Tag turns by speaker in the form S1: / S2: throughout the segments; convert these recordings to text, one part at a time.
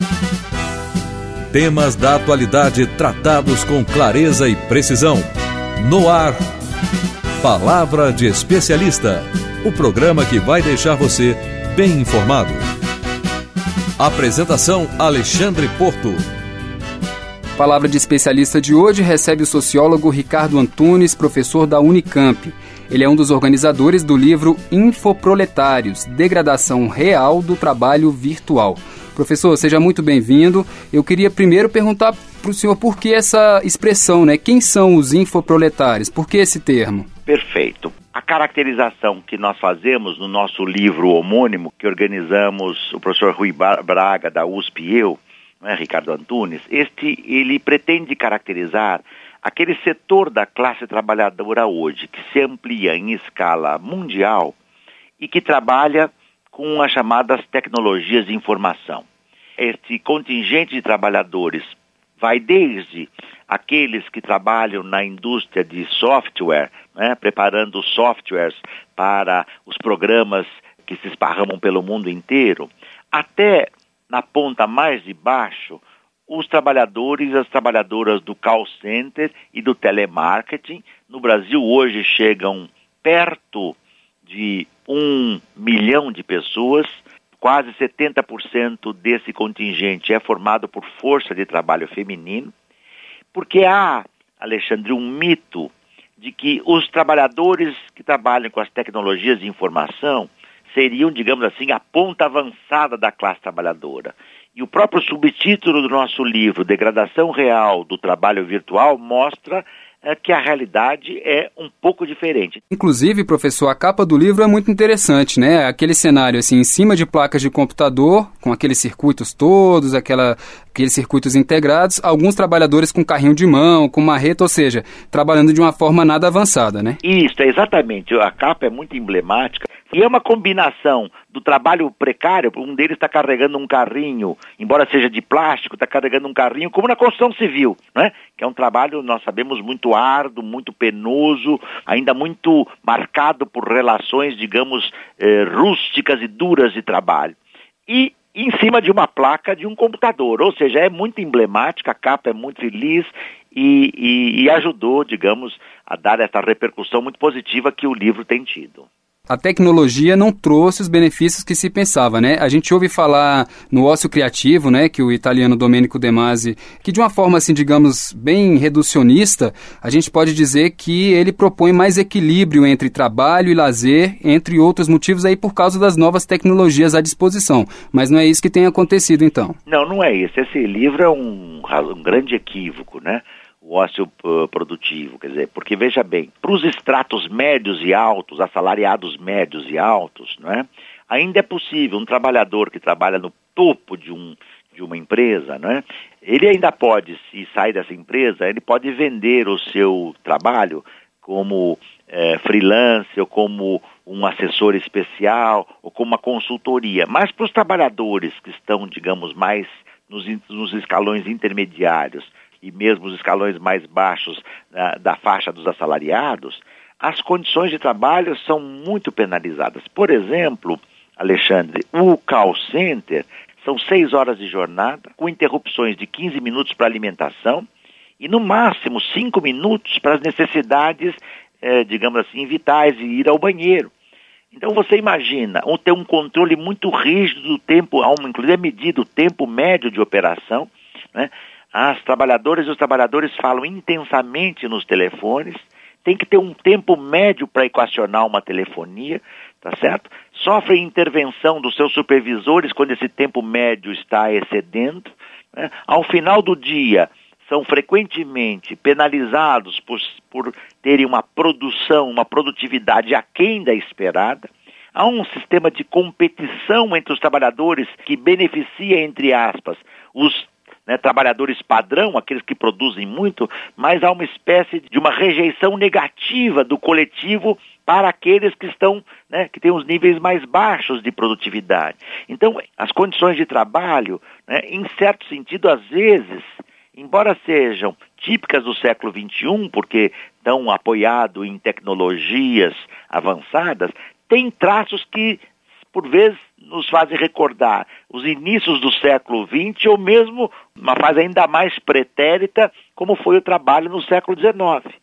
S1: Temas da atualidade tratados com clareza e precisão. No ar, Palavra de Especialista, o programa que vai deixar você bem informado. Apresentação Alexandre Porto.
S2: Palavra de Especialista de hoje recebe o sociólogo Ricardo Antunes, professor da Unicamp. Ele é um dos organizadores do livro Infoproletários, Degradação Real do Trabalho Virtual. Professor, seja muito bem-vindo. Eu queria primeiro perguntar para o senhor por que essa expressão, né? Quem são os infoproletários? Por que esse termo?
S3: Perfeito. A caracterização que nós fazemos no nosso livro homônimo, que organizamos o professor Rui Braga, da USP e eu, né, Ricardo Antunes, ele pretende caracterizar aquele setor da classe trabalhadora hoje, que se amplia em escala mundial e que trabalha com as chamadas tecnologias de informação. Este contingente de trabalhadores vai desde aqueles que trabalham na indústria de software, né, preparando softwares para os programas que se esparramam pelo mundo inteiro, até na ponta mais de baixo, os trabalhadores e as trabalhadoras do call center e do telemarketing. No Brasil hoje chegam perto de 1 milhão de pessoas, quase 70% desse contingente é formado por força de trabalho feminino, porque há, Alexandre, um mito de que os trabalhadores que trabalham com as tecnologias de informação seriam, digamos assim, a ponta avançada da classe trabalhadora. E o próprio subtítulo do nosso livro, Degradação Real do Trabalho Virtual, mostra que a realidade é um pouco diferente.
S2: Inclusive, professor, a capa do livro é muito interessante, né? Aquele cenário, assim, em cima de placas de computador, com aqueles circuitos todos, aqueles circuitos integrados, alguns trabalhadores com carrinho de mão, com marreta, ou seja, trabalhando de uma forma nada avançada, né?
S3: Isso, exatamente. A capa é muito emblemática. E é uma combinação do trabalho precário, um deles está carregando um carrinho, embora seja de plástico, está carregando um carrinho, como na construção civil, né? Que é um trabalho, nós sabemos, muito árduo, muito penoso, ainda muito marcado por relações, digamos, rústicas e duras de trabalho. E em cima de uma placa de um computador, ou seja, é muito emblemática, a capa é muito feliz e ajudou, digamos, a dar essa repercussão muito positiva que o livro tem tido.
S2: A tecnologia não trouxe os benefícios que se pensava, né? A gente ouve falar no ócio criativo, né, que o italiano Domenico De Masi, que de uma forma, assim, digamos, bem reducionista, a gente pode dizer que ele propõe mais equilíbrio entre trabalho e lazer, entre outros motivos aí por causa das novas tecnologias à disposição. Mas não é isso que tem acontecido, então?
S3: Não é isso. Esse livro é um grande equívoco, né? O ócio produtivo, quer dizer, porque veja bem, para os estratos médios e altos, assalariados médios e altos, não é? Ainda é possível um trabalhador que trabalha no topo de uma empresa, não é? Ele ainda pode, se sair dessa empresa, ele pode vender o seu trabalho como freelance ou como um assessor especial ou como uma consultoria. Mas para os trabalhadores que estão, digamos, mais nos escalões intermediários, e mesmo os escalões mais baixos da faixa dos assalariados, as condições de trabalho são muito penalizadas. Por exemplo, Alexandre, o call center são 6 horas de jornada, com interrupções de 15 minutos para alimentação e, no máximo, 5 minutos para as necessidades, digamos assim, vitais de ir ao banheiro. Então você imagina, ter um controle muito rígido do tempo, inclusive é medido o tempo médio de operação, né? As trabalhadoras e os trabalhadores falam intensamente nos telefones, tem que ter um tempo médio para equacionar uma telefonia, tá certo? Sofrem intervenção dos seus supervisores quando esse tempo médio está excedendo, né? Ao final do dia, são frequentemente penalizados por terem uma produção, uma produtividade aquém da esperada. Há um sistema de competição entre os trabalhadores que beneficia, entre aspas, os trabalhadores padrão, aqueles que produzem muito, mas há uma espécie de uma rejeição negativa do coletivo para aqueles que estão, que têm os níveis mais baixos de produtividade. Então, as condições de trabalho, em certo sentido, às vezes, embora sejam típicas do século XXI, porque estão apoiados em tecnologias avançadas, têm traços que, por vezes, nos fazem recordar os inícios do século XX ou mesmo uma fase ainda mais pretérita, como foi o trabalho no século XIX.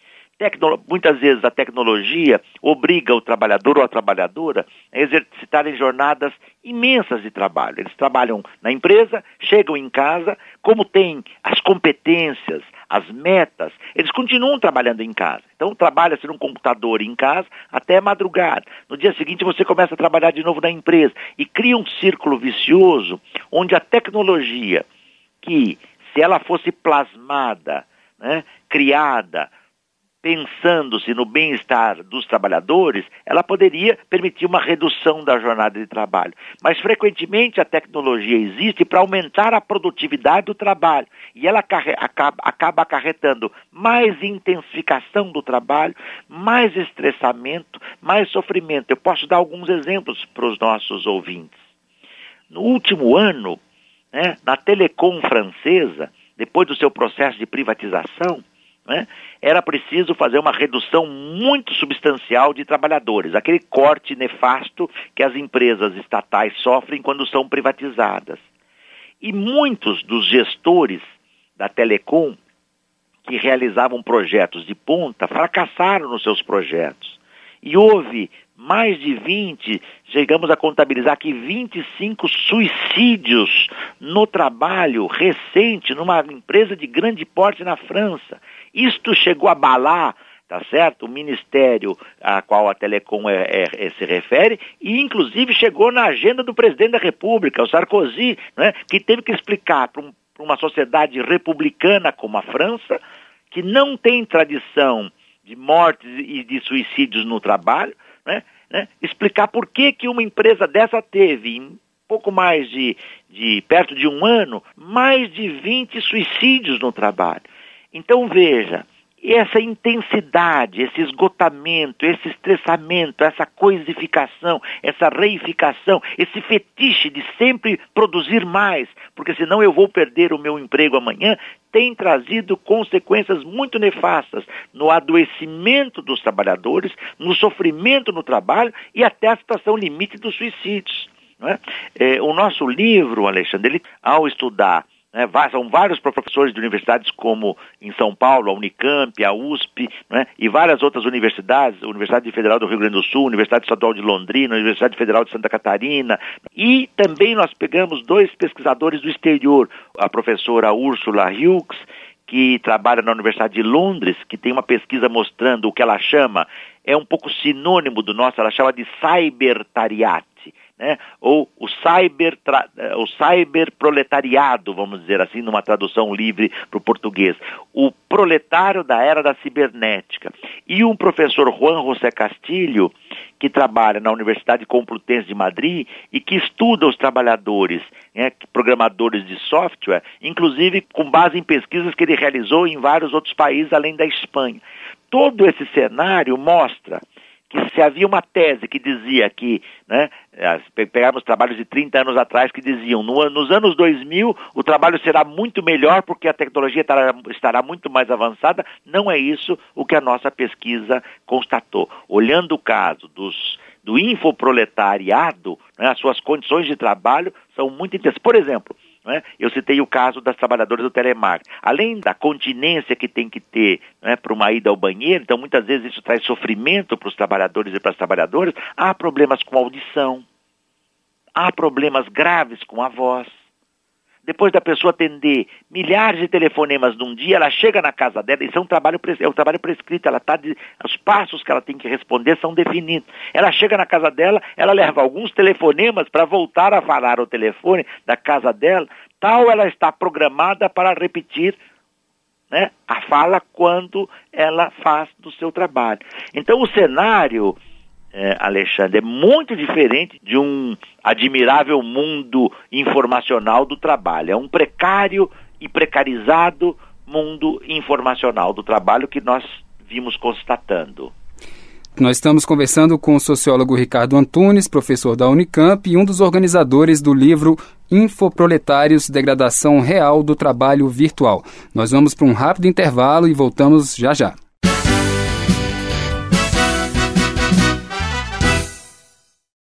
S3: Muitas vezes a tecnologia obriga o trabalhador ou a trabalhadora a exercitarem jornadas imensas de trabalho. Eles trabalham na empresa, chegam em casa, como têm as competências, as metas, eles continuam trabalhando em casa. Então trabalha-se num computador em casa até madrugada. No dia seguinte você começa a trabalhar de novo na empresa e cria um círculo vicioso onde a tecnologia, que se ela fosse plasmada, né, criada, pensando-se no bem-estar dos trabalhadores, ela poderia permitir uma redução da jornada de trabalho. Mas, frequentemente, a tecnologia existe para aumentar a produtividade do trabalho. E ela acaba acarretando mais intensificação do trabalho, mais estressamento, mais sofrimento. Eu posso dar alguns exemplos para os nossos ouvintes. No último ano, né, na Telecom francesa, depois do seu processo de privatização, né, era preciso fazer uma redução muito substancial de trabalhadores, aquele corte nefasto que as empresas estatais sofrem quando são privatizadas. E muitos dos gestores da Telecom, que realizavam projetos de ponta, fracassaram nos seus projetos. E houve mais de 20, chegamos a contabilizar aqui 25 suicídios no trabalho recente, numa empresa de grande porte na França. Isto chegou a abalar, tá certo, o ministério a qual a Telecom se refere, e inclusive chegou na agenda do presidente da República, o Sarkozy, né, que teve que explicar para uma sociedade republicana como a França, que não tem tradição de mortes e de suicídios no trabalho, né, explicar por que uma empresa dessa teve, em pouco mais de perto de um ano, mais de 20 suicídios no trabalho. Então veja, essa intensidade, esse esgotamento, esse estressamento, essa coisificação, essa reificação, esse fetiche de sempre produzir mais, porque senão eu vou perder o meu emprego amanhã, tem trazido consequências muito nefastas no adoecimento dos trabalhadores, no sofrimento no trabalho e até a situação limite dos suicídios. Não é? O nosso livro, Alexandre, ele, ao estudar, são vários professores de universidades como em São Paulo, a Unicamp, a USP, né, e várias outras universidades, a Universidade Federal do Rio Grande do Sul, Universidade Estadual de Londrina, a Universidade Federal de Santa Catarina, e também nós pegamos 2 pesquisadores do exterior, a professora Ursula Hughes, que trabalha na Universidade de Londres, que tem uma pesquisa mostrando o que ela chama, é um pouco sinônimo do nosso, ela chama de cybertariate, né? Ou o cyberproletariado, vamos dizer assim, numa tradução livre para o português. O proletário da era da cibernética. E um professor Juan José Castilho, que trabalha na Universidade Complutense de Madrid e que estuda os trabalhadores, né, programadores de software, inclusive com base em pesquisas que ele realizou em vários outros países, além da Espanha. Todo esse cenário mostra que se havia uma tese que dizia que, né, pegamos trabalhos de 30 anos atrás que diziam, nos anos 2000 o trabalho será muito melhor porque a tecnologia estará muito mais avançada, não é isso o que a nossa pesquisa constatou. Olhando o caso do infoproletariado, né, as suas condições de trabalho são muito intensas. Por exemplo, né, eu citei o caso das trabalhadoras do telemarketing. Além da continência que tem que ter, né, para uma ida ao banheiro, então muitas vezes isso traz sofrimento para os trabalhadores e para as trabalhadoras, há problemas com a audição, há problemas graves com a voz. Depois da pessoa atender milhares de telefonemas num dia, ela chega na casa dela, isso é um trabalho prescrito, os passos que ela tem que responder são definidos. Ela chega na casa dela, ela leva alguns telefonemas para voltar a falar ao telefone da casa dela, tal ela está programada para repetir, né, a fala quando ela faz do seu trabalho. Então o cenário, Alexandre, é muito diferente de um admirável mundo informacional do trabalho. É um precário e precarizado mundo informacional do trabalho que nós vimos constatando.
S2: Nós estamos conversando com o sociólogo Ricardo Antunes, professor da Unicamp e um dos organizadores do livro Infoproletários, Degradação Real do Trabalho Virtual. Nós vamos para um rápido intervalo e voltamos já já.